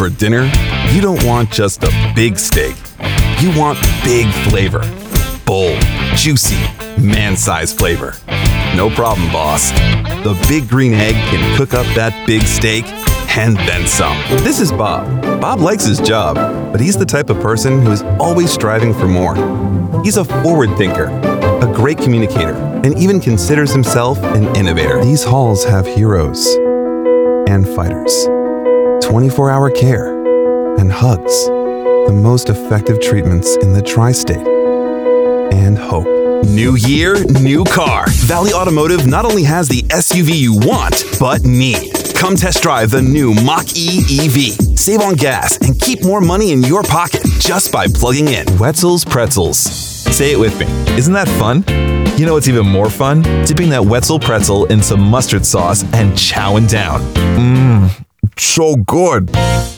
For dinner, you don't want just a big steak. You want big flavor. Bold, juicy, man-sized flavor. No problem, boss. The Big Green Egg can cook up that big steak and then some. This is Bob. Bob likes his job, but he's the type of person who is always striving for more. He's a forward thinker, a great communicator, and even considers himself an innovator. These halls have heroes and fighters, 24-hour care, and hugs, the most effective treatments in the tri-state, and hope. New year, new car. Valley Automotive not only has the SUV you want, but need. Come test drive the new Mach-E EV. Save on gas and keep more money in your pocket just by plugging in. Wetzel's Pretzels. Say it with me. Isn't that fun? You know what's even more fun? Dipping that Wetzel pretzel in some mustard sauce and chowing down. So good.